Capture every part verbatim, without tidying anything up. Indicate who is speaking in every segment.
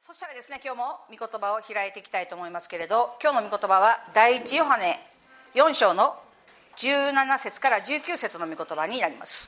Speaker 1: そしたらですね、今日も御言葉を開いていきたいと思いますけれど、今日の御言葉は第一ヨハネよん章のじゅうなな節からじゅうきゅう節の御言葉になります。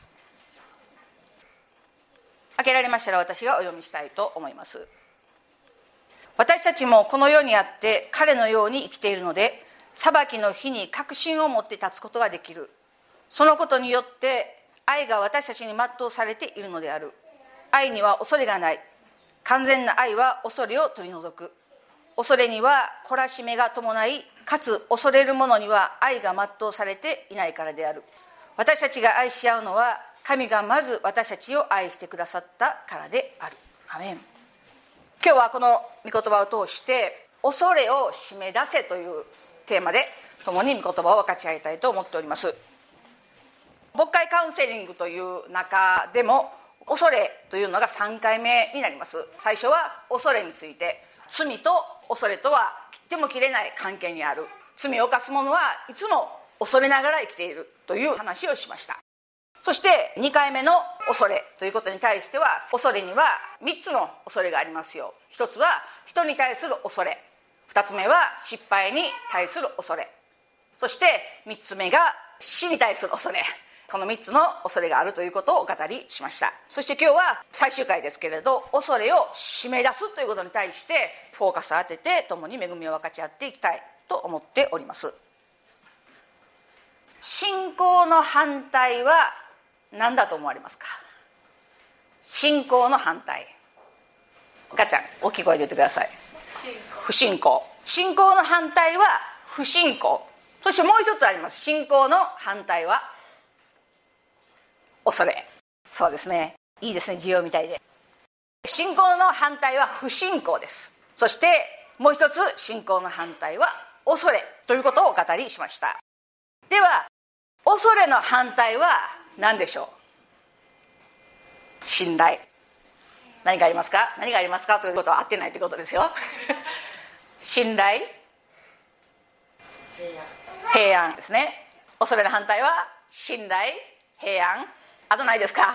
Speaker 1: 開けられましたら私がお読みしたいと思います。私たちもこの世にあって彼のように生きているので、裁きの日に確信を持って立つことができる。そのことによって愛が私たちに全うされているのである。愛には恐れがない。完全な愛は恐れを取り除く。恐れには懲らしめが伴い、かつ恐れる者には愛が全うされていないからである。私たちが愛し合うのは、神がまず私たちを愛してくださったからである。アメン。今日はこの御言葉を通して恐れを締め出せというテーマで共に御言葉を分かち合いたいと思っております。牧会カウンセリングという中でも恐れというのがさんかいめになります。最初は恐れについて、罪と恐れとは切っても切れない関係にある。罪を犯す者はいつも恐れながら生きているという話をしました。そしてにかいめの恐れということに対しては、恐れにはみっつの恐れがありますよ。ひとつは人に対する恐れ、ふたつめは失敗に対する恐れ、そしてみっつめが死に対する恐れ。このみっつの恐れがあるということをお語りしました。そして今日は最終回ですけれど、恐れを締め出すということに対してフォーカスを当てて共に恵みを分かち合っていきたいと思っております。信仰の反対は何だと思われますか？信仰の反対、ガチャン大きい声で言ってください。不信仰。信仰の反対は不信仰。そしてもう一つあります。信仰の反対は恐れ。そうですね、いいですね、授業みたいで。信仰の反対は不信仰です。そしてもう一つ、信仰の反対は恐れということをお語りしました。では恐れの反対は何でしょう？信頼。何がありますか？何がありますかということは合ってないということですよ。信頼、平安ですね。恐れの反対は信頼、平安。あとないですか？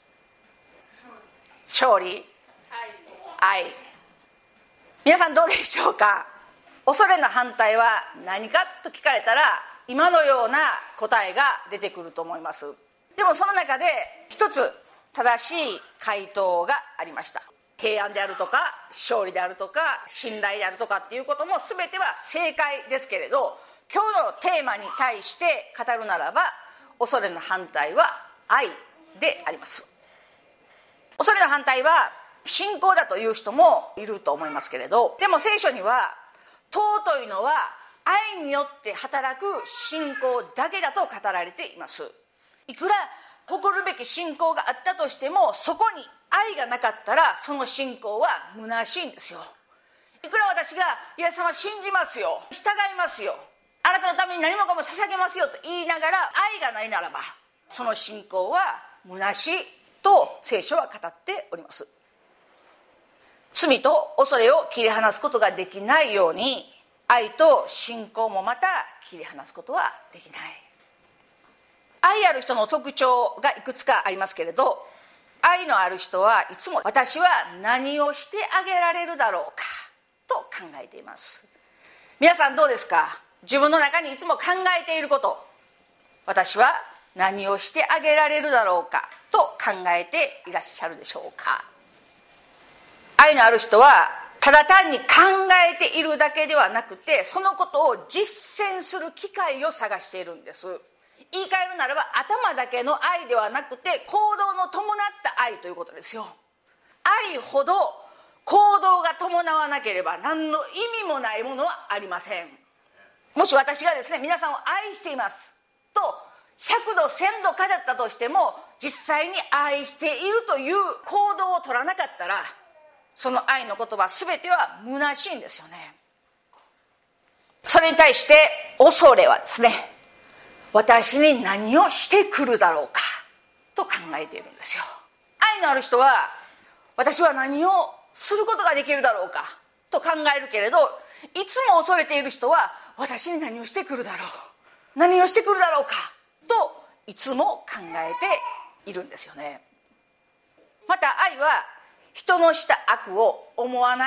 Speaker 1: 勝利、愛。皆さんどうでしょうか？恐れの反対は何かと聞かれたら、今のような答えが出てくると思います。でもその中で一つ正しい回答がありました。平安であるとか勝利であるとか信頼であるとかっていうことも全ては正解ですけれど、今日のテーマに対して語るならば、恐れの反対は愛であります。恐れの反対は信仰だという人もいると思いますけれど、でも聖書には尊いのは愛によって働く信仰だけだと語られています。いくら誇るべき信仰があったとしても、そこに愛がなかったらその信仰は虚しいんですよ。いくら私がイエス様信じますよ、従いますよ、あなたのために何もかも捧げますよと言いながら愛がないならば、その信仰は虚しいと聖書は語っております。罪と恐れを切り離すことができないように、愛と信仰もまた切り離すことはできない。愛ある人の特徴がいくつかありますけれど、愛のある人はいつも私は何をしてあげられるだろうかと考えています。皆さんどうですか？自分の中にいつも考えていること、私は何をしてあげられるだろうかと考えていらっしゃるでしょうか？愛のある人はただ単に考えているだけではなくて、そのことを実践する機会を探しているんです。言い換えるならば、頭だけの愛ではなくて行動の伴った愛ということですよ。愛ほど行動が伴わなければ何の意味もないものはありません。もし私がですね、皆さんを愛していますとひゃくどせんど語ったとしても、実際に愛しているという行動を取らなかったら、その愛の言葉全ては虚しいんですよね。それに対して恐れはですね、私に何をしてくるだろうかと考えているんですよ。愛のある人は、私は何をすることができるだろうかと考えるけれど、いつも恐れている人は、私に何をしてくるだろう、何をしてくるだろうかといつも考えているんですよね。また愛は人のした悪を思わない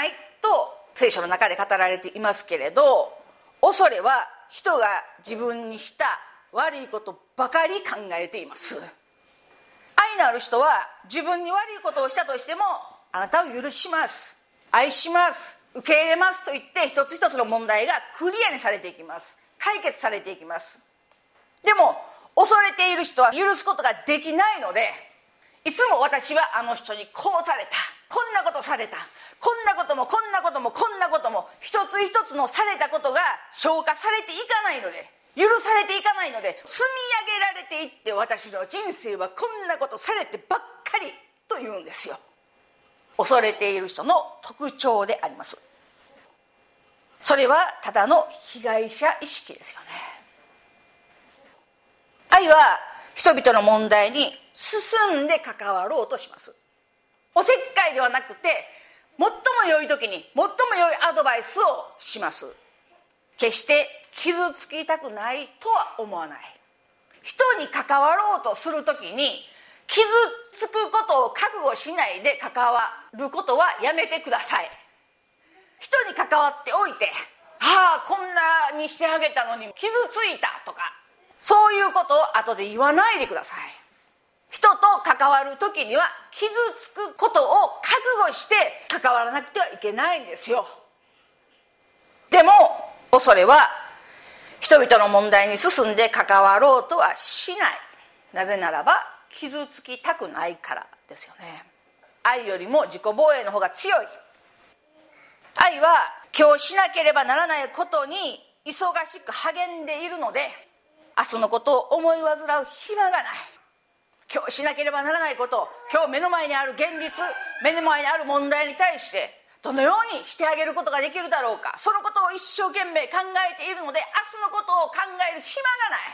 Speaker 1: と聖書の中で語られていますけれど、恐れは人が自分にした悪いことばかり考えています。愛のある人は自分に悪いことをしたとしても、あなたを許します、愛します、受け入れますと言って、一つ一つの問題がクリアにされていきます。解決されていきます。でも恐れている人は許すことができないので、いつも私はあの人にこうされた、こんなことされた、こんなこともこんなこともこんなことも、一つ一つのされたことが消化されていかないので、許されていかないので、積み上げられていって、私の人生はこんなことされてばっかりと言うんですよ。恐れている人の特徴であります。それはただの被害者意識ですよね。愛は人々の問題に進んで関わろうとします。おせっかいではなくて、最も良い時に最も良いアドバイスをします。決して傷つきたくないとは思わない。人に関わろうとする時に傷つくことを覚悟しないで関わることはやめてください。人に関わっておいて、ああこんなにしてあげたのに傷ついたとか、そういうことを後で言わないでください。人と関わる時には傷つくことを覚悟して関わらなくてはいけないんですよ。でも恐れは人々の問題に進んで関わろうとはしない。なぜならば傷つきたくないからですよね。愛よりも自己防衛の方が強い。愛は今日しなければならないことに忙しく励んでいるので、明日のことを思い煩う暇がない。今日しなければならないこと、今日目の前にある現実、目の前にある問題に対してどのようにしてあげることができるだろうか、そのことを一生懸命考えているので、明日のことを考える暇がない。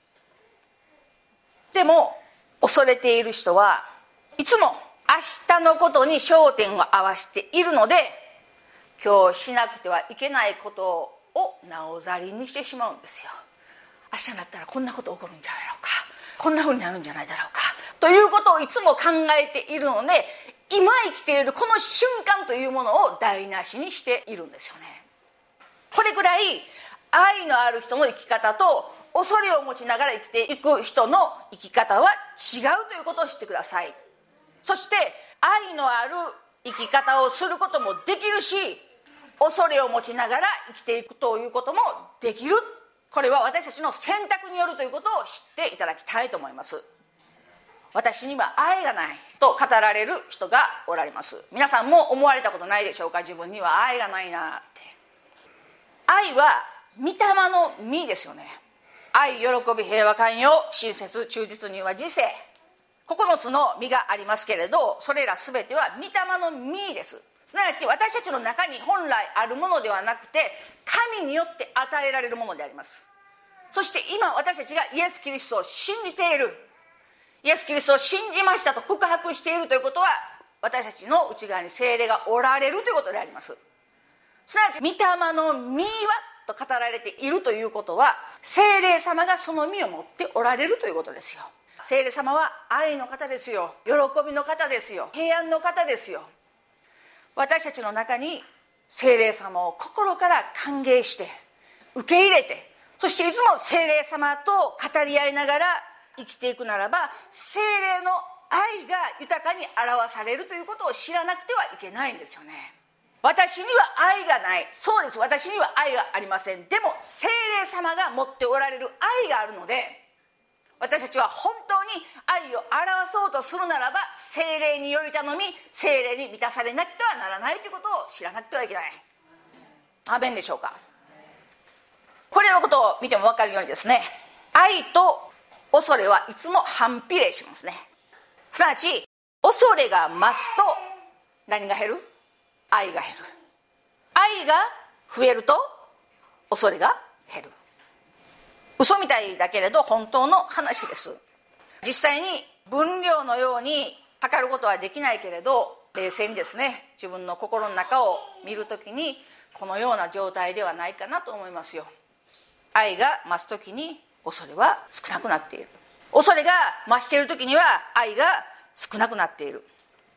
Speaker 1: でも恐れている人はいつも明日のことに焦点を合わせているので、今日しなくてはいけないことをなおざりにしてしまうんですよ。明日になったらこんなこと起こるんじゃないだろうか、こんなふうになるんじゃないだろうかということをいつも考えているので、今生きているこの瞬間というものを台無しにしているんですよね。これくらい愛のある人の生き方と恐れを持ちながら生きていく人の生き方は違うということを知ってください。そして愛のある生き方をすることもできるし、恐れを持ちながら生きていくということもできる。これは私たちの選択によるということを知っていただきたいと思います。私には愛がないと語られる人がおられます。皆さんも思われたことないでしょうか。自分には愛がないなって。愛は御霊の実ですよね。愛、喜び、平和、寛容、親切、忠実には自制、ここのつの実がありますけれど、それらすべては御霊の実です。すなわち私たちの中に本来あるものではなくて、神によって与えられるものであります。そして今私たちがイエス・キリストを信じている、イエス・キリストを信じましたと告白しているということは、私たちの内側に聖霊がおられるということであります。すなわち御霊の実はと語られているということは、聖霊様がその実を持っておられるということですよ。聖霊様は愛の方ですよ、喜びの方ですよ、平安の方ですよ。私たちの中に聖霊様を心から歓迎して受け入れて、そしていつも聖霊様と語り合いながら生きていくならば、聖霊の愛が豊かに表されるということを知らなくてはいけないんですよね。私には愛がない、そうです、私には愛がありません。でも聖霊様が持っておられる愛があるので、私たちは本当に愛を表そうとするならば、聖霊により頼み、聖霊に満たされなくてはならないということを知らなくてはいけない。アーメンでしょうか。これのことを見ても分かるようにですね、愛と恐れはいつも反比例しますね。すなわち恐れが増すと何が減る？愛が減る。愛が増えると恐れが減る。嘘みたいだけれど本当の話です。実際に分量のように測ることはできないけれど、冷静にですね、自分の心の中を見るときにこのような状態ではないかなと思いますよ。愛が増すときに恐れは少なくなっている。恐れが増しているときには愛が少なくなっている。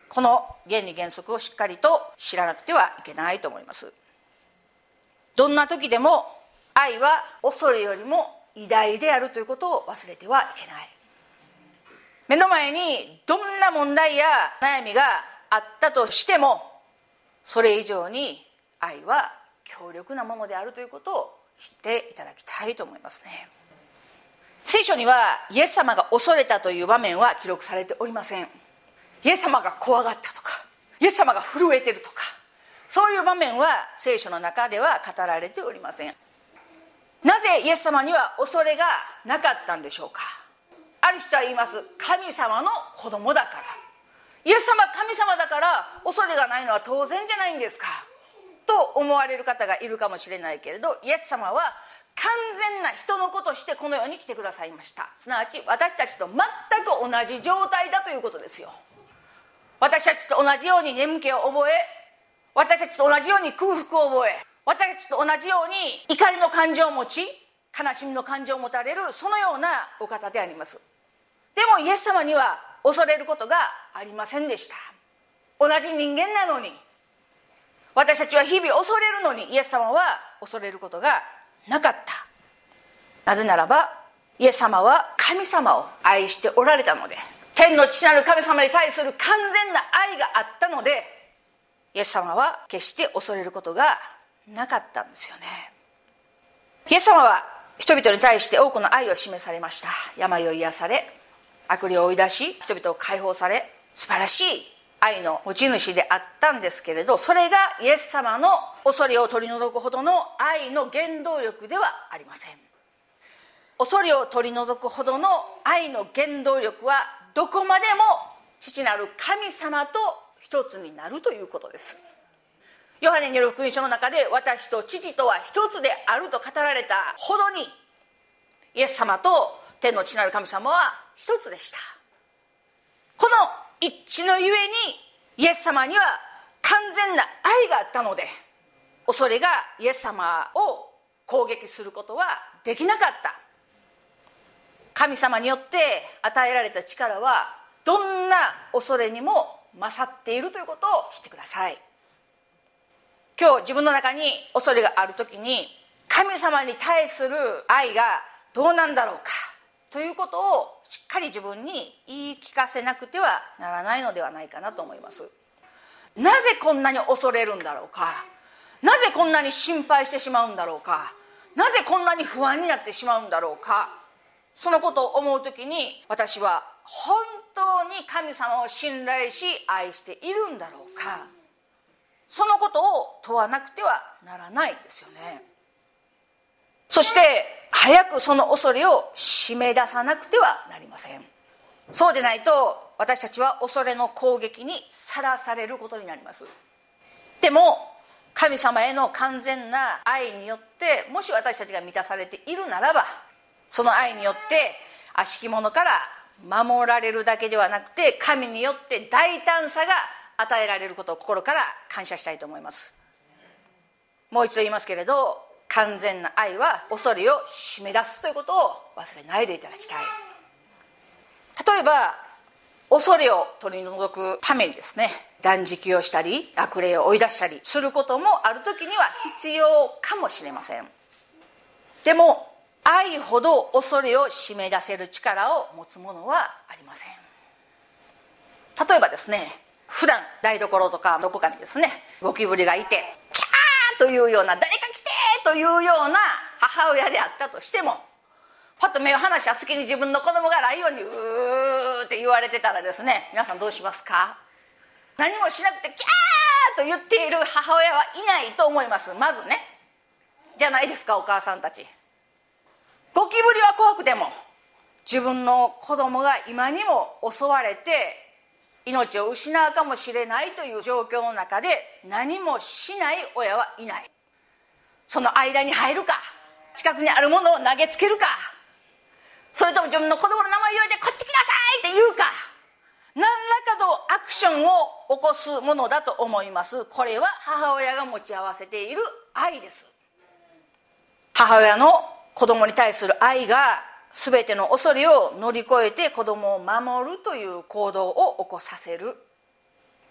Speaker 1: この原理原則をしっかりと知らなくてはいけないと思います。どんな時でも愛は恐れよりも偉大であるということを忘れてはいけない。目の前にどんな問題や悩みがあったとしても、それ以上に愛は強力なものであるということを知っていただきたいと思いますね。聖書にはイエス様が恐れたという場面は記録されておりません。イエス様が怖がったとか、イエス様が震えてるとか、そういう場面は聖書の中では語られておりません。なぜイエス様には恐れがなかったんでしょうか。ある人は言います。神様の子供だから。イエス様神様だから恐れがないのは当然じゃないんですかと思われる方がいるかもしれないけれど、イエス様は完全な人の子としてこの世に来てくださいました。すなわち私たちと全く同じ状態だということですよ。私たちと同じように眠気を覚え、私たちと同じように空腹を覚え、私たちと同じように怒りの感情を持ち、悲しみの感情を持たれる、そのようなお方であります。でもイエス様には恐れることがありませんでした。同じ人間なのに、私たちは日々恐れるのに、イエス様は恐れることがなかった。なぜならばイエス様は神様を愛しておられたので、天の父なる神様に対する完全な愛があったので、イエス様は決して恐れることがなかったんですよね。イエス様は人々に対して多くの愛を示されました。病を癒され、悪霊を追い出し、人々を解放され、素晴らしい愛の持ち主であったんですけれど、それがイエス様の恐れを取り除くほどの愛の原動力ではありません。恐れを取り除くほどの愛の原動力はどこまでも父なる神様と一つになるということです。ヨハネによる福音書の中で、私と父とは一つであると語られたほどに、イエス様と天の父なる神様は一つでした。この一致のゆえにイエス様には完全な愛があったので、恐れがイエス様を攻撃することはできなかった。神様によって与えられた力はどんな恐れにも勝っているということを知ってください。今日自分の中に恐れがあるときに、神様に対する愛がどうなんだろうかということをしっかり自分に言い聞かせなくてはならないのではないかなと思います。なぜこんなに恐れるんだろうか、なぜこんなに心配してしまうんだろうか、なぜこんなに不安になってしまうんだろうか、そのことを思うときに、私は本当に神様を信頼し愛しているんだろうか、そのことを問わなくてはならないんですよね。そして早くその恐れを締め出さなくてはなりません。そうでないと私たちは恐れの攻撃にさらされることになります。でも神様への完全な愛によって、もし私たちが満たされているならば、その愛によって悪しき者から守られるだけではなくて、神によって大胆さが与えられることを心から感謝したいと思います。もう一度言いますけれど、完全な愛は恐れを締め出すということを忘れないでいただきたい。例えば恐れを取り除くためにですね、断食をしたり悪霊を追い出したりすることもある時には必要かもしれません。でも愛ほど恐れを締め出せる力を持つものはありません。例えばですね、普段台所とかどこかにですね、ゴキブリがいてキャーというような、誰か来てというような母親であったとしても、パッと目を離した隙に自分の子供がライオンにうーって言われてたらですね、皆さんどうしますか？何もしなくてキャーと言っている母親はいないと思います。まずね、じゃないですかお母さんたち。ゴキブリは怖くても、自分の子供が今にも襲われて命を失うかもしれないという状況の中で何もしない親はいない。その間に入るか、近くにあるものを投げつけるか、それとも自分の子供の名前を言われてこっち来なさいって言うか、何らかのアクションを起こすものだと思います。これは母親が持ち合わせている愛です。母親の子供に対する愛が全ての恐れを乗り越えて子供を守るという行動を起こさせる。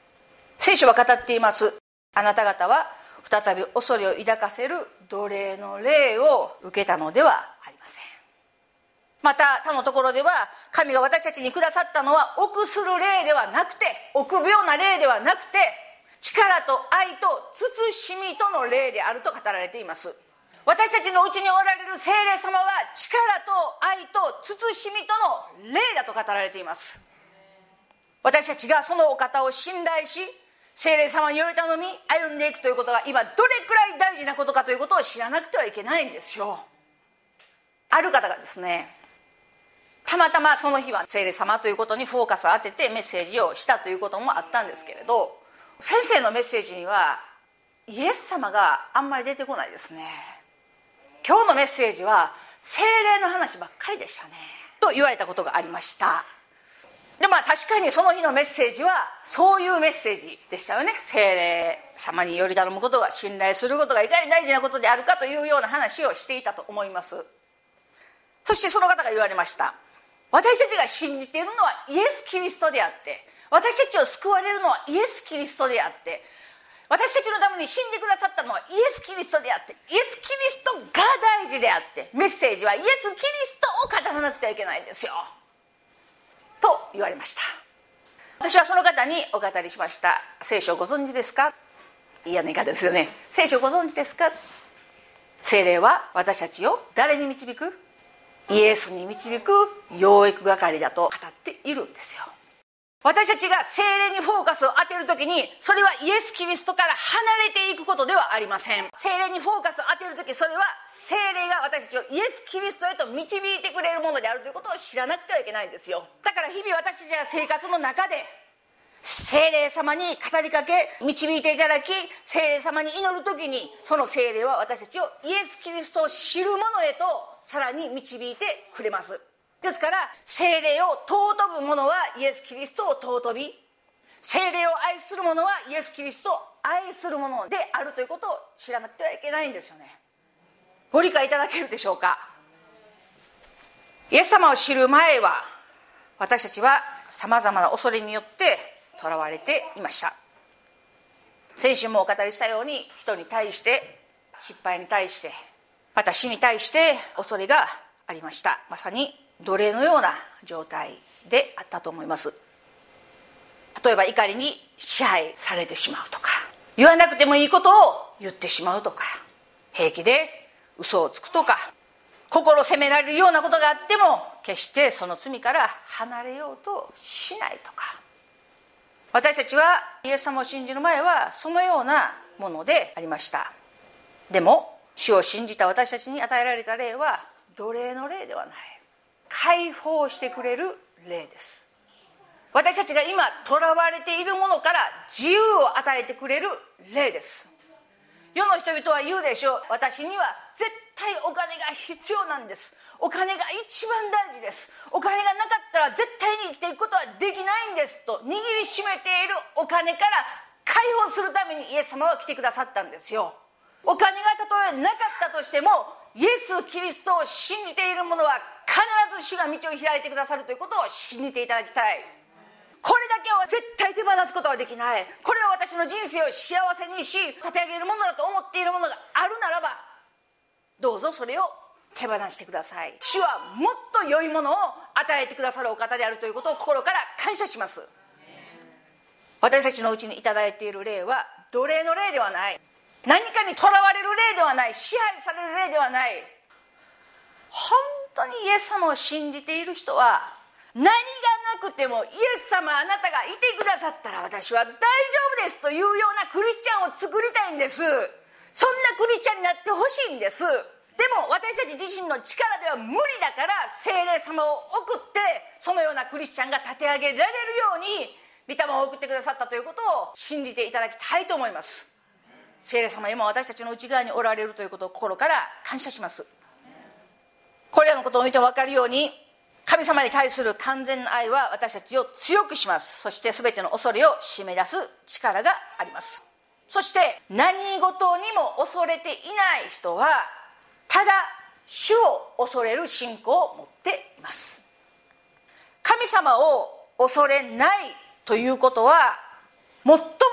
Speaker 1: 聖書は語っています。あなた方は再び恐れを抱かせる奴隷の霊を受けたのではありません。また他のところでは、神が私たちにくださったのは臆する霊ではなくて、臆病な霊ではなくて、力と愛と慎みとの霊であると語られています。私たちのうちにおられる聖霊様は力と愛と慎みとの霊だと語られています。私たちがそのお方を信頼し、聖霊様により頼み歩んでいくということが今どれくらい大事なことかということを知らなくてはいけないんですよ。ある方がですね、たまたまその日は聖霊様ということにフォーカスを当ててメッセージをしたということもあったんですけれど、先生のメッセージにはイエス様があんまり出てこないですね。今日のメッセージは聖霊の話ばっかりでしたねと言われたことがありました。でまあ確かにその日のメッセージはそういうメッセージでしたよね。聖霊様により頼むことが、信頼することがいかに大事なことであるかというような話をしていたと思います。そしてその方が言われました。私たちが信じているのはイエス・キリストであって、私たちを救われるのはイエス・キリストであって、私たちのために死んでくださったのはイエス・キリストであって、イエス・キリストが大事であって、メッセージはイエス・キリストを語らなくてはいけないんですよと言われました。私はその方にお語りしました。聖書をご存知ですか？嫌な言い方ですよね。聖書をご存知ですか？聖霊は私たちを誰に導く？イエスに導く養育係だと語っているんですよ。私たちが聖霊にフォーカスを当てるときに、それはイエス・キリストから離れていくことではありません。聖霊にフォーカスを当てるとき、それは聖霊が私たちをイエス・キリストへと導いてくれるものであるということを知らなくてはいけないんですよ。だから日々私たちが生活の中で聖霊様に語りかけ、導いていただき、聖霊様に祈るときに、その聖霊は私たちをイエス・キリストを知るものへとさらに導いてくれます。ですから聖霊を尊ぶ者はイエス・キリストを尊び、聖霊を愛する者はイエス・キリストを愛する者であるということを知らなくてはいけないんですよね。ご理解いただけるでしょうか。イエス様を知る前は私たちはさまざまな恐れによって囚われていました。先週もお語りしたように、人に対して、失敗に対して、また死に対して恐れがありました。まさに奴隷のような状態であったと思います。例えば怒りに支配されてしまうとか、言わなくてもいいことを言ってしまうとか、平気で嘘をつくとか、心を責められるようなことがあっても決してその罪から離れようとしないとか、私たちはイエス様を信じる前はそのようなものでありました。でも主を信じた私たちに与えられた霊は奴隷の霊ではない、解放してくれる霊です。私たちが今囚われているものから自由を与えてくれる霊です。世の人々は言うでしょう。私には絶対お金が必要なんです。お金が一番大事です。お金がなかったら絶対に生きていくことはできないんですと握りしめているお金から解放するためにイエス様は来てくださったんですよ。お金がたとえなかったとしても、イエス・キリストを信じている者は必ず主が道を開いてくださるということを信じていただきたい。これだけは絶対手放すことはできない。これは私の人生を幸せにし立て上げるものだと思っているものがあるならば、どうぞそれを手放してください。主はもっと良いものを与えてくださるお方であるということを心から感謝します。私たちのうちにいただいている霊は奴隷の霊ではない、何かにとらわれる霊ではない、支配される霊ではない。本当にイエス様を信じている人は、何がなくてもイエス様あなたがいてくださったら私は大丈夫ですというようなクリスチャンを作りたいんです。そんなクリスチャンになってほしいんです。でも私たち自身の力では無理だから、聖霊様を送ってそのようなクリスチャンが立て上げられるように御霊を送ってくださったということを信じていただきたいと思います。聖霊様今私たちの内側におられるということを心から感謝します。これらのことを見て分かるように、神様に対する完全な愛は私たちを強くします。そして全ての恐れを締め出す力があります。そして何事にも恐れていない人はただ主を恐れる信仰を持っています。神様を恐れないということは、最も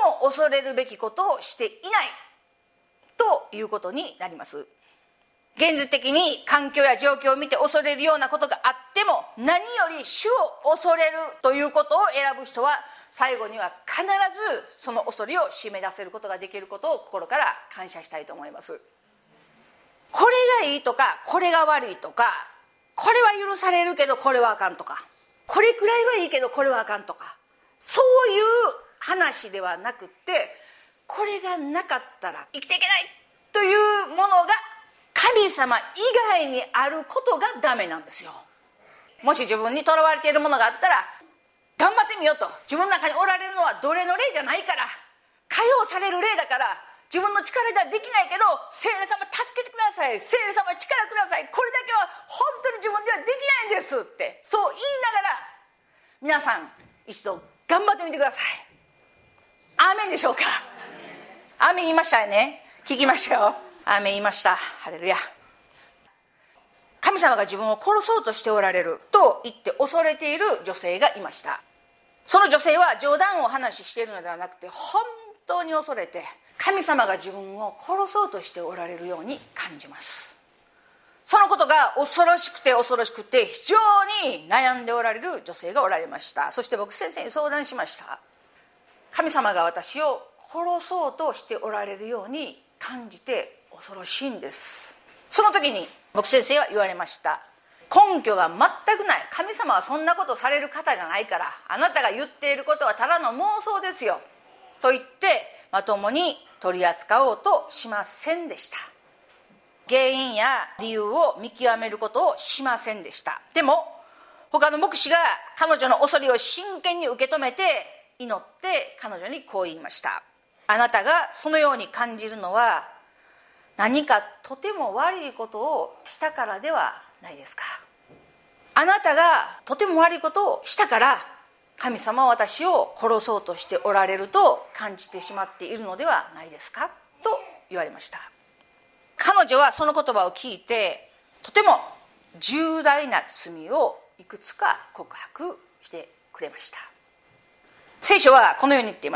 Speaker 1: も恐れるべきことをしていないということになります。現実的に環境や状況を見て恐れるようなことがあっても、何より主を恐れるということを選ぶ人は最後には必ずその恐れを締め出せることができることを心から感謝したいと思います。これがいいとか、これが悪いとか、これは許されるけどこれはあかんとか、これくらいはいいけどこれはあかんとか、そういう話ではなくて、これがなかったら生きていけないというものが神様以外にあることがダメなんですよ。もし自分にとらわれているものがあったら、頑張ってみようと。自分の中におられるのは奴隷の霊じゃないから、解放される霊だから、自分の力ではできないけど、聖霊様助けてください、聖霊様力ください、これだけは本当に自分ではできないんですって、そう言いながら、皆さん一度頑張ってみてください。アーメンでしょうか。アーメン言いましたよね。聞きましたよ。アーメン言いました。ハレルヤ。神様が自分を殺そうとしておられると言って恐れている女性がいました。その女性は冗談を話しているのではなくて、本当に恐れて神様が自分を殺そうとしておられるように感じます。そのことが恐ろしくて恐ろしくて非常に悩んでおられる女性がおられました。そして僕先生に相談しました。神様が私を殺そうとしておられるように感じて恐ろしいんです。その時に僕先生は言われました。根拠が全くない。神様はそんなことされる方じゃないから、あなたが言っていることはただの妄想ですよと言ってまともに取り扱おうとしませんでした。原因や理由を見極めることをしませんでした。でも他の牧師が彼女の恐れを真剣に受け止めて祈って彼女にこう言いました。あなたがそのように感じるのは何かとても悪いことをしたからではないですか。あなたがとても悪いことをしたから神様は私を殺そうとしておられると感じてしまっているのではないですかと言われました。彼女はその言葉を聞いてとても重大な罪をいくつか告白してくれました。聖書はこのように言っています。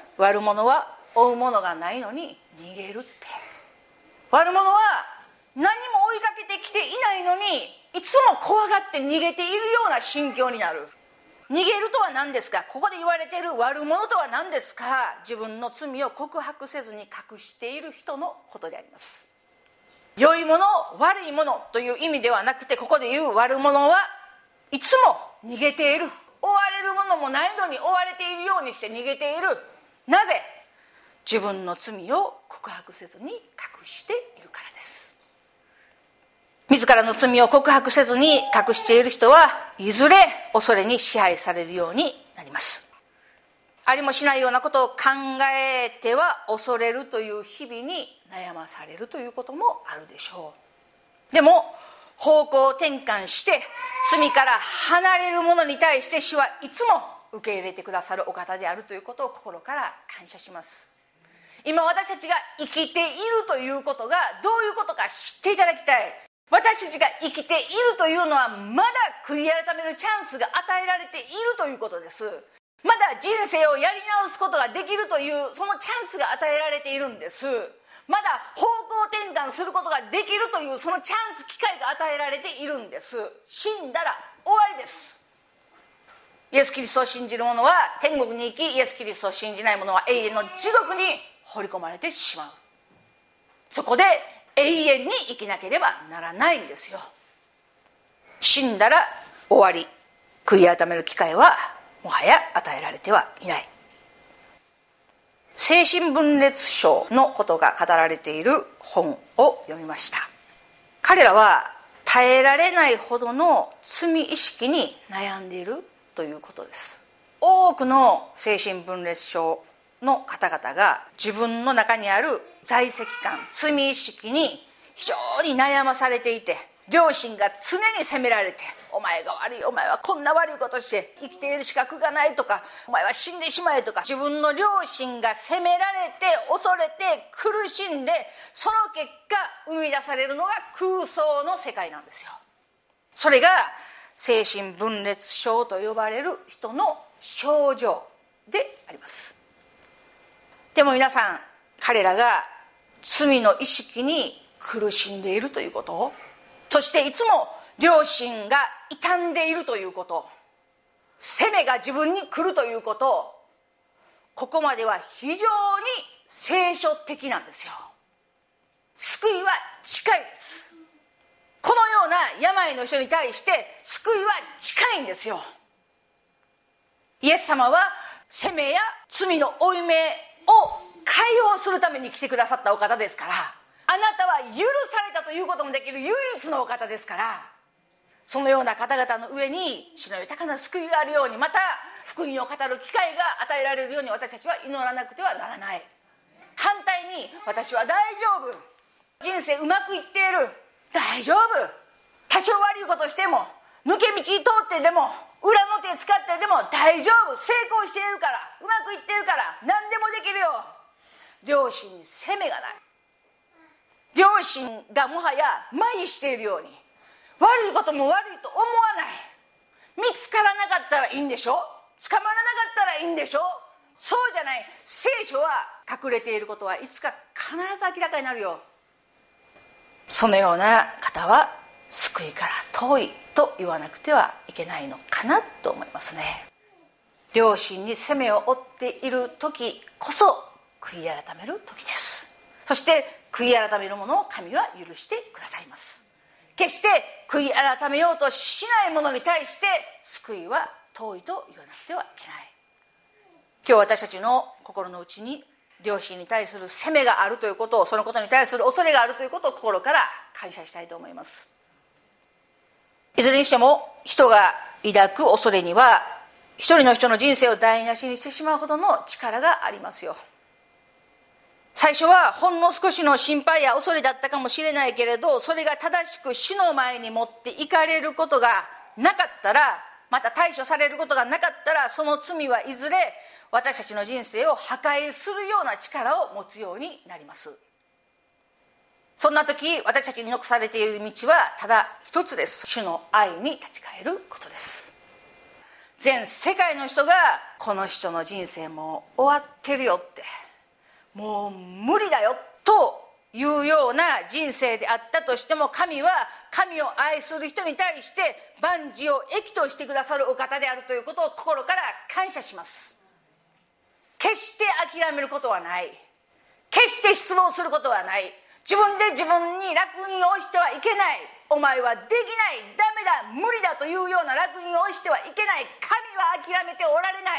Speaker 1: 悪者は追うものがないのに逃げるって。悪者は何も追いかけてきていないのにいつも怖がって逃げているような心境になる。逃げるとは何ですか。ここで言われている悪者とは何ですか。自分の罪を告白せずに隠している人のことであります。良いもの悪いものという意味ではなくて、ここで言う悪者はいつも逃げている。追われるものもないのに追われているようにして逃げている。なぜ？自分の罪を告白せずに隠しているからです。自らの罪を告白せずに隠している人はいずれ恐れに支配されるようになります。ありもしないようなことを考えては恐れるという日々に悩まされるということもあるでしょう。でも方向転換して罪から離れる者に対して主はいつも受け入れてくださるお方であるということを心から感謝します。今私たちが生きているということがどういうことか知っていただきたい。私たちが生きているというのはまだ悔い改めるチャンスが与えられているということです。まだ人生をやり直すことができるというそのチャンスが与えられているんです。まだ方向転換することができるというそのチャンス機会が与えられているんです。死んだら終わりです。イエス・キリストを信じる者は天国に行き、イエス・キリストを信じない者は永遠の地獄に放り込まれてしまう。そこで永遠に生きなければならないんですよ。死んだら終わり。悔い改める機会はもはや与えられてはいない。精神分裂症のことが語られている本を読みました。彼らは耐えられないほどの罪意識に悩んでいるということです。多くの精神分裂症の方々が自分の中にある在籍感、罪意識に非常に悩まされていて、良心が常に責められて、お前が悪い、お前はこんな悪いことして生きている資格がないとか、お前は死んでしまえとか、自分の良心が責められて恐れて苦しんで、その結果生み出されるのが空想の世界なんですよ。それが精神分裂症と呼ばれる人の症状であります。 でも皆さん、彼らが罪の意識に苦しんでいるということ、そしていつも良心が傷んでいるということ、責めが自分に来るということ、ここまでは非常に聖書的なんですよ。救いは近いです。このような病の人に対して救いは近いんですよ。イエス様は責めや罪の負い目を解放するために来てくださったお方ですから、あなたは許されたということもできる唯一のお方ですから、そのような方々の上に主の豊かな救いがあるように、また福音を語る機会が与えられるように私たちは祈らなくてはならない。反対に私は大丈夫、人生うまくいっている、大丈夫、多少悪いことしても抜け道通ってでも裏の手使ってでも大丈夫、成功しているから、うまくいっているから何でもできるよ。良心に責めがない。良心がもはや麻痺しているように、悪いことも悪いと思わない。見つからなかったらいいんでしょ、捕まらなかったらいいんでしょ。そうじゃない。聖書は隠れていることはいつか必ず明らかになるよ。そのような方は救いから遠いと言わなくてはいけないのかなと思いますね。良心に責めを負っている時こそ悔い改める時です。そして悔い改める者を神は許してくださいます。決して悔い改めようとしない者に対して救いは遠いと言わなくてはいけない。今日私たちの心の内に良心に対する責めがあるということを、そのことに対する恐れがあるということを心から感謝したいと思います。いずれにしても人が抱く恐れには一人の人の人生を台無しにしてしまうほどの力がありますよ。最初はほんの少しの心配や恐れだったかもしれないけれど、それが正しく主の前に持っていかれることがなかったら、また対処されることがなかったら、その罪はいずれ私たちの人生を破壊するような力を持つようになります。そんな時私たちに残されている道はただ一つです。主の愛に立ち返ることです。全世界の人がこの人の人生もう終わってるよって、もう無理だよというような人生であったとしても、神は神を愛する人に対して万事を益としてくださるお方であるということを心から感謝します。決して諦めることはない。決して失望することはない。自分で自分に烙印を押してはいけない。お前はできない、ダメだ、無理だというような烙印を押してはいけない。神は諦めておられない。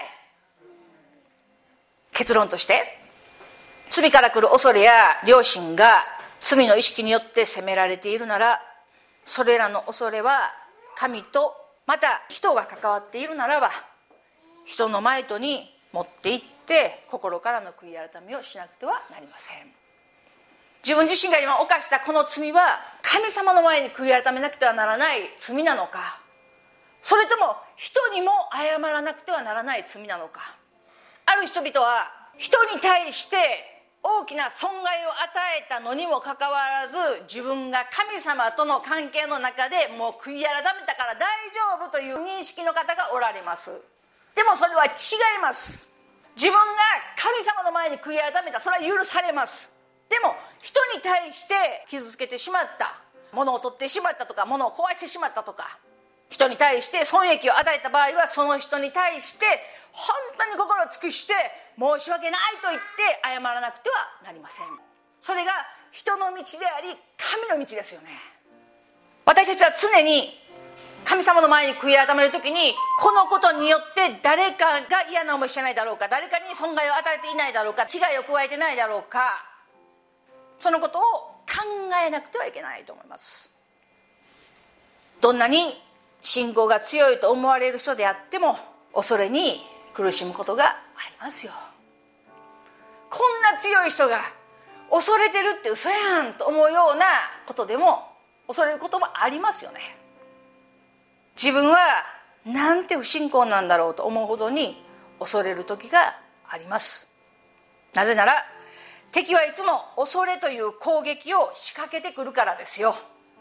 Speaker 1: 結論として、罪から来る恐れや良心が罪の意識によって責められているなら、それらの恐れは神とまた人が関わっているならば、人の前とに持って行って心からの悔い改めをしなくてはなりません。自分自身が今犯したこの罪は神様の前に悔い改めなくてはならない罪なのか、それとも人にも謝らなくてはならない罪なのか。ある人々は人に対して大きな損害を与えたのにもかかわらず、自分が神様との関係の中でもう悔い改めたから大丈夫という認識の方がおられます。でもそれは違います。自分が神様の前に悔い改めた、それは許されます。でも人に対して傷つけてしまった、物を取ってしまったとか、物を壊してしまったとか、人に対して損益を与えた場合は、その人に対して本当に心を尽くして申し訳ないと言って謝らなくてはなりません。それが人の道であり神の道ですよね。私たちは常に神様の前に悔い改めるときに、このことによって誰かが嫌な思いしてないだろうか、誰かに損害を与えていないだろうか、危害を加えてないだろうか、そのことを考えなくてはいけないと思います。どんなに信仰が強いと思われる人であっても恐れに苦しむことがありますよ。こんな強い人が恐れてるって嘘やんと思うようなことでも恐れることもありますよね。自分はなんて不信仰なんだろうと思うほどに恐れる時があります。なぜなら敵はいつも恐れという攻撃を仕掛けてくるからですよ。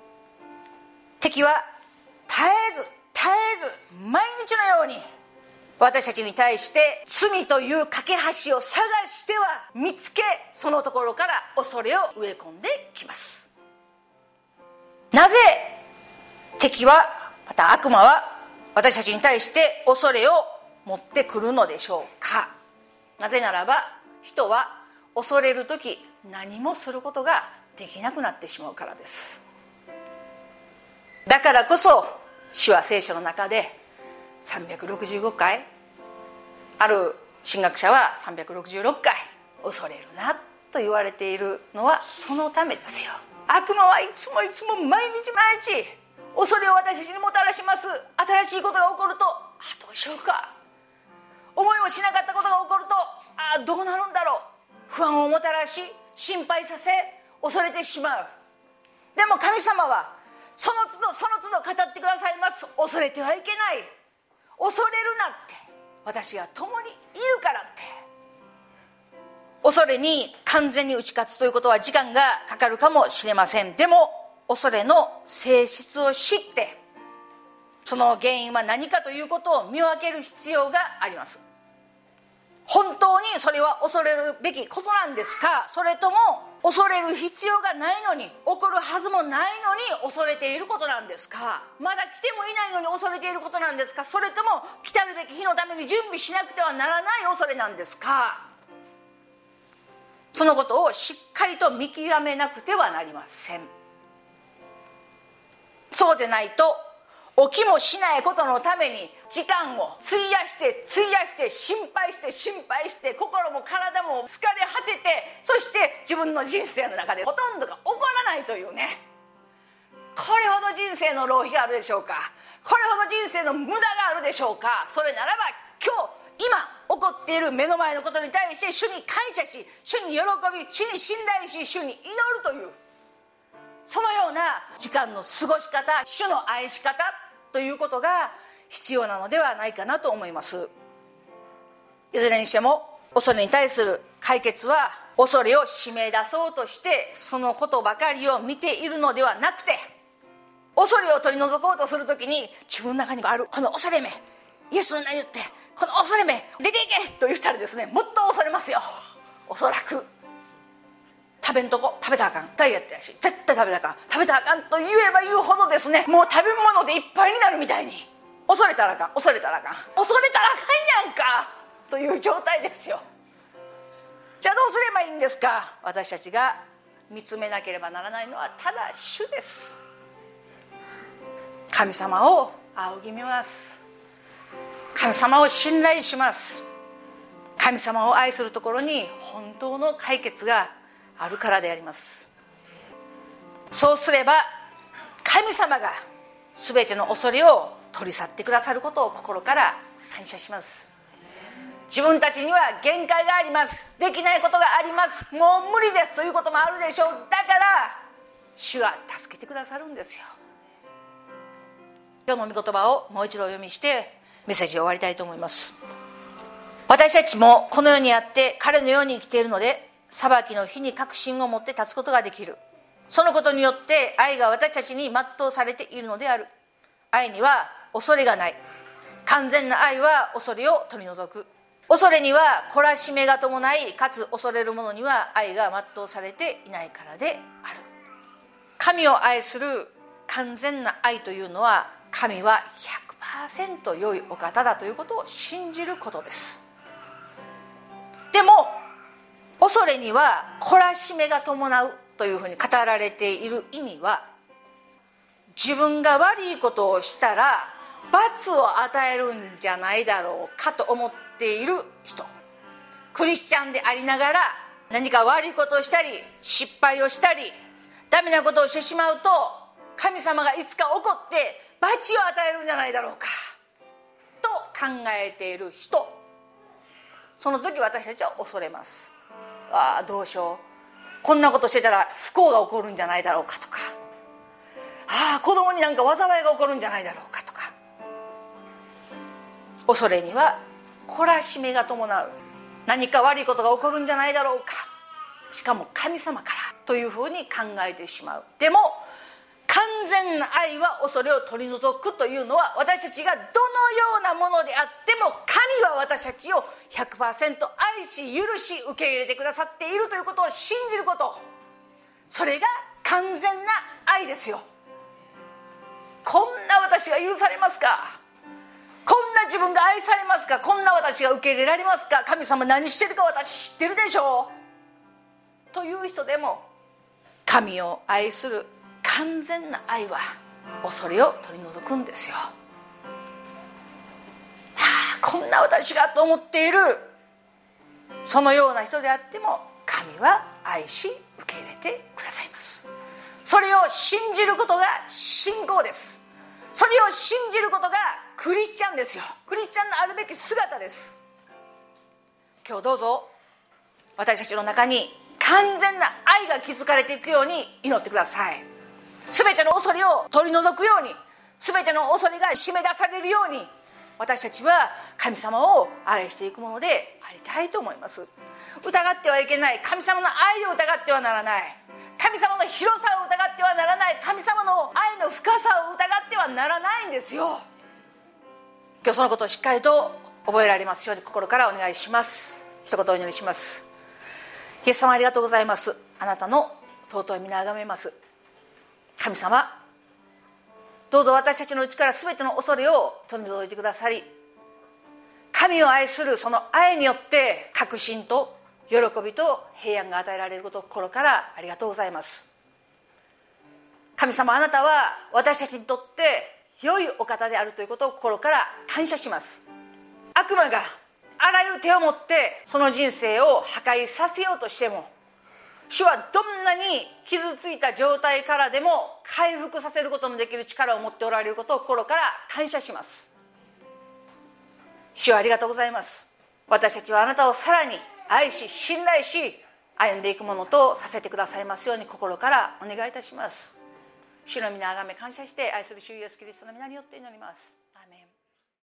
Speaker 1: 敵は絶えず絶えず毎日のように私たちに対して罪という架け橋を探しては見つけ、そのところから恐れを植え込んできます。なぜ敵は、また悪魔は私たちに対して恐れを持ってくるのでしょうか。なぜならば、人は恐れるとき何もすることができなくなってしまうからです。だからこそ主は聖書の中でさんびゃくろくじゅうごかい、ある神学者はさんびゃくろくじゅうろっかい恐れるなと言われているのはそのためですよ。悪魔はいつもいつも毎日毎日恐れを私たちにもたらします。新しいことが起こると、あどうしようか、思いもしなかったことが起こると、あどうなるんだろう、不安をもたらし、心配させ、恐れてしまう。でも神様はその都度その都度語ってくださいます。恐れてはいけない、恐れるなって、私が共にいるからって。恐れに完全に打ち勝つということは時間がかかるかもしれません。でも恐れの性質を知って、その原因は何かということを見分ける必要があります。本当にそれは恐れるべきことなんですか、それとも恐れる必要がないのに、起こるはずもないのに恐れていることなんですか。まだ来てもいないのに恐れていることなんですか、それとも来たるべき日のために準備しなくてはならない恐れなんですか。そのことをしっかりと見極めなくてはなりません。そうでないと起きもしないことのために時間を費やして費やして心配して心配して、心も体も疲れ果てて、そして自分の人生の中でほとんどが起こらないというね、これほど人生の浪費があるでしょうか、これほど人生の無駄があるでしょうか。それならば今日今起こっている目の前のことに対して主に感謝し、主に喜び、主に信頼し、主に祈るという、そのような時間の過ごし方、主の愛し方ということが必要なのではないかなと思います。いずれにしても恐れに対する解決は、恐れを締め出そうとしてそのことばかりを見ているのではなくて、恐れを取り除こうとするときに自分の中にあるこの恐れ目、イエスの名によってこの恐れ目出ていけと言ったらですね、もっと恐れますよ。おそらく食べんとこ、食べたらあかん、ダイエットやし絶対食べたらあかん、食べたらあかんと言えば言うほどですね、もう食べ物でいっぱいになるみたいに、恐れたらあかん、恐れたらあかん、恐れたらあかんやんかという状態ですよ。じゃあどうすればいいんですか。私たちが見つめなければならないのはただ主です。神様を仰ぎ見ます。神様を信頼します。神様を愛するところに本当の解決があるからであります。そうすれば神様が全ての恐れを取り去ってくださることを心から感謝します。自分たちには限界があります、できないことがあります、もう無理ですということもあるでしょう。だから主が助けてくださるんですよ。今日の御言葉をもう一度お読みしてメッセージを終わりたいと思います。私たちもこの世にあって彼のように生きているので、裁きの日に確信を持って立つことができる。そのことによって愛が私たちに全うされているのである。愛には恐れがない。完全な愛は恐れを取り除く。恐れには懲らしめが伴い、かつ恐れる者には愛が全うされていないからである。神を愛する完全な愛というのは、神は ひゃくパーセント 良いお方だということを信じることです。でも恐れには懲らしめが伴うというふうに語られている意味は、自分が悪いことをしたら罰を与えるんじゃないだろうかと思っている人、クリスチャンでありながら何か悪いことをしたり失敗をしたりダメなことをしてしまうと、神様がいつか怒って罰を与えるんじゃないだろうかと考えている人、その時私たちは恐れます。ああどうしよう、こんなことしてたら不幸が起こるんじゃないだろうかとか、ああ子供になんか災いが起こるんじゃないだろうかとか。恐れには懲らしめが伴う、何か悪いことが起こるんじゃないだろうか、しかも神様からというふうに考えてしまう。でも完全な愛は恐れを取り除くというのは、私たちがどのようなものであっても神は私たちを ひゃくパーセント 愛し許し受け入れてくださっているということを信じること、それが完全な愛ですよ。こんな私が許されますか、こんな自分が愛されますか、こんな私が受け入れられますか、神様何してるか私知ってるでしょうという人でも、神を愛する完全な愛は恐れを取り除くんですよ。はあ、こんな私がと思っているそのような人であっても、神は愛し受け入れてくださいます。それを信じることが信仰です。それを信じることがクリスチャンですよ。クリスチャンのあるべき姿です。今日どうぞ私たちの中に完全な愛が築かれていくように祈ってください。すべての恐れを取り除くように、すべての恐れが締め出されるように、私たちは神様を愛していくものでありたいと思います。疑ってはいけない。神様の愛を疑ってはならない。神様の広さを疑ってはならない。神様の愛の深さを疑ってはならないんですよ。今日そのことをしっかりと覚えられますように心からお願いします。一言お祈りします。イエス様ありがとうございます。あなたの尊い皆をあがめます。神様、どうぞ私たちのうちから全ての恐れを取り除いてくださり、神を愛するその愛によって確信と喜びと平安が与えられることを心からありがとうございます。神様、あなたは私たちにとって良いお方であるということを心から感謝します。悪魔があらゆる手を持ってその人生を破壊させようとしても、主はどんなに傷ついた状態からでも回復させることのできる力を持っておられることを心から感謝します。主はありがとうございます。私たちはあなたをさらに愛し信頼し歩んでいくものとさせてくださいますように心からお願いいたします。主の皆あがめ感謝して、愛する主イエスキリストの皆によって祈ります。アーメン。